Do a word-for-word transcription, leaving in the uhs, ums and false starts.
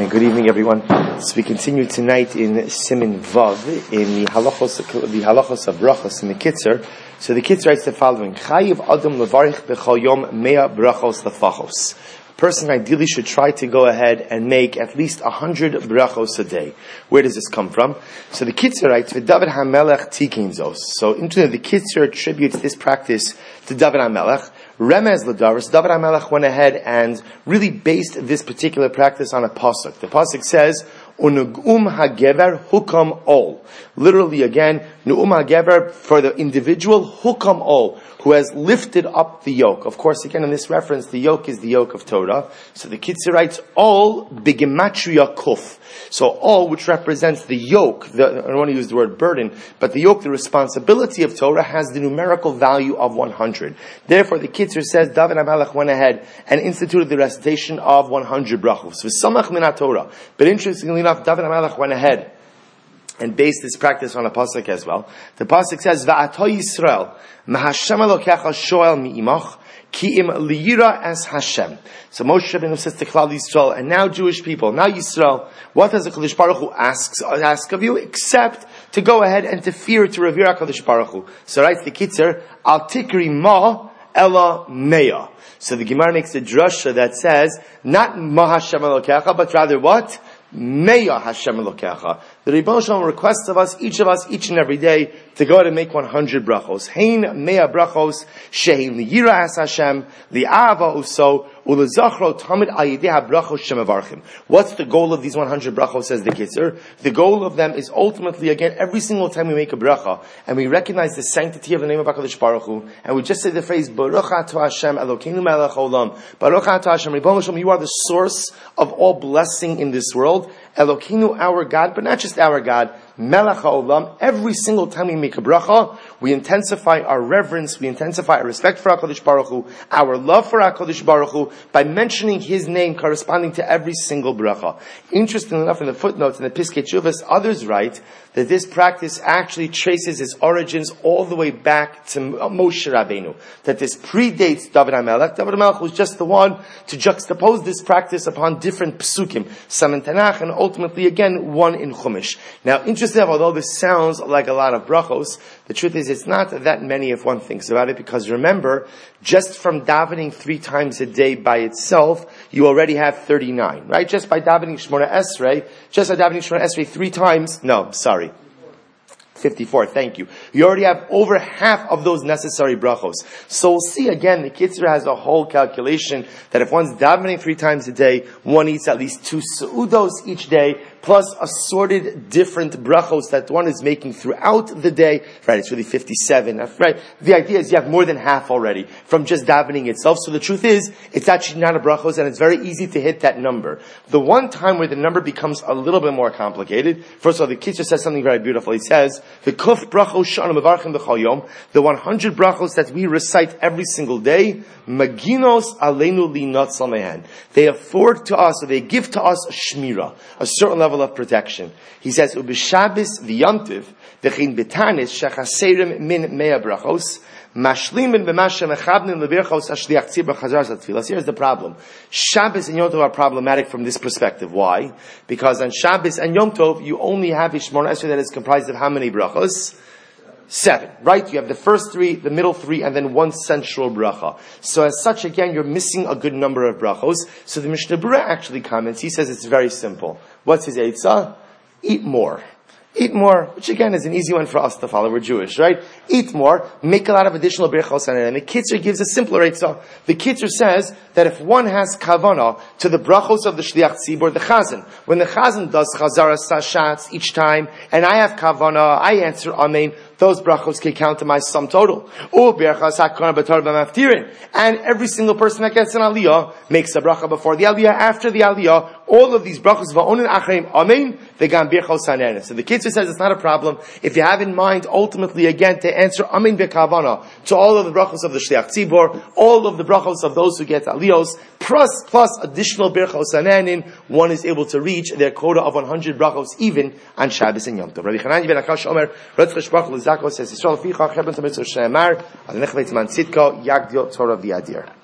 And good evening, everyone. So we continue tonight in Siman Vav, in the halachos, the halachos of brachos in the Kitzur. So the Kitzur writes the following: Chayiv Adam levarich b'chol yom mea brachos lefachos. A person ideally should try to go ahead and make at least a hundred brachos a day. Where does this come from? So the Kitzur writes, "V'David HaMelech tikin zos." So into the Kitzur attributes this practice to David HaMelech. Remez Ladaris, David HaMelech went ahead and really based this particular practice on a pasuk. The pasuk says, "Unugum hagever hukam ol." Literally, again, nu'um hagever for the individual, hukam ol, who has lifted up the yoke. Of course, again, in this reference, the yoke is the yoke of Torah. So the Kitzur writes, "Ol bigematria kuf." So all, which represents the yoke, the, I don't want to use the word burden, but the yoke, the responsibility of Torah, has the numerical value of one hundred. Therefore, the Kitzur says, David HaMelech went ahead and instituted the recitation of one hundred brachos. V'samach min Torah. But interestingly enough, David HaMelech went ahead and based this practice on a pasuk as well. The pasuk says, "Va'ato Yisrael, ma'Hashem Elokecha shoel mi'imach, ki im liyira es Hashem." So Moshe Rabbeinu says to Klal Yisrael, and now Jewish people, now Yisrael, what does the Kadosh Baruch Hu ask, ask of you, except to go ahead and to fear, to revere HaKadosh Baruch Hu? So writes the Kitzur, Al tikri ma ela mea. So the Gemara makes a drasha that says, not ma Hashem Elokecha, but rather what? Meya Hashem Elokecha. The Rebbeinu Shalom requests of us, each of us, each and every day, to go ahead and make one hundred brachos. Hein meya brachos, shehin liyira es Hashem, li'ava uso, ulezachro tamid al yedei habrachos shemevarchim. What's the goal of these one hundred brachos, says the Kitzur? The goal of them is ultimately, again, every single time we make a bracha, and we recognize the sanctity of the name of HaKadosh Baruch Hu, and we just say the phrase, Baruch ato Hashem, Elokeinu melech olam, Baruch ato Hashem, Rebbeinu Shalom, you are the source of all blessing in this world, Elokeinu, our God, but not just our God, Melech HaOlam. Every single time we make a bracha, we intensify our reverence, we intensify our respect for HaKadosh Baruch Hu, our love for HaKadosh Baruch Hu, by mentioning His name corresponding to every single bracha. Interestingly enough, in the footnotes, in the Piskei Teshuvos, others write that this practice actually traces its origins all the way back to Moshe Rabbeinu. That this predates David HaMelech. David HaMelech was just the one to juxtapose this practice upon different psukim, some in Tanakh, and ultimately, again, one in Chumash. Now, interestingly, although this sounds like a lot of brachos, the truth is it's not that many if one thinks about it, because remember, just from davening three times a day by itself, you already have thirty-nine, right? Just by davening Shemona Esrei, just by davening Shemona Esrei three times, no, sorry. fifty-four, thank you. You already have over half of those necessary brachos. So we'll see again, the Kitzur has a whole calculation that if one's davening three times a day, one eats at least two seudos each day, plus assorted different brachos that one is making throughout the day. Right, it's really fifty-seven. Right? The idea is you have more than half already from just davening itself. So the truth is, it's actually not a brachos, and it's very easy to hit that number. The one time where the number becomes a little bit more complicated, first of all, the Kitzur says something very beautiful. He says, the kuf brachos shanu mevarchim b'chol yom, the one hundred brachos that we recite every single day, maginos aleinu linotzal mehan. They afford to us, or they give to us a shmira, a certain level of protection. He says, "Ubishabis v'yamtiv v'chin betanis shechaserim min mea brachos mashlimin b'mashem echabnin levirchos ashliach tzibur chazar zatfilas." Here's the problem: Shabbos and Yom Tov are problematic from this perspective. Why? Because on Shabbos and Yom Tov you only have a Shemona Esrei that is comprised of how many brachos? Seven, right? You have the first three, the middle three, and then one central bracha. So as such, again, you're missing a good number of brachos. So the Mishnah Berurah actually comments, he says it's very simple. What's his eitzah? Eat more. Eat more, which again is an easy one for us to follow. We're Jewish, right? Eat more, make a lot of additional brachos on it. And the Kitzur gives a simpler eitzah. The Kitzur says that if one has kavanah to the brachos of the shliach tzibur, the chazan, when the chazan does chazara sashatz each time, and I have kavanah, I answer amen, those brachos can count to my sum total. And every single person that gets an aliyah makes a bracha before the aliyah, after the aliyah. All of these brachos, va'onin achreim, amen, v'gam birchos hanernes. So the Kitzur says it's not a problem if you have in mind ultimately again to answer amen b'kavana to all of the brachos of the shliach tzibur, all of the brachos of those who get aliyos, plus plus additional birchos hanenin, one is able to reach their quota of one hundred brachos even on Shabbos and Yom Tov. Rabbi Chananya ben Akash Omer, Ratzch Shbach Lizako says, Yisrael ficha cheben to mitzvah she'emar, al nechvet man tzidko yagdil Torah v'yadir.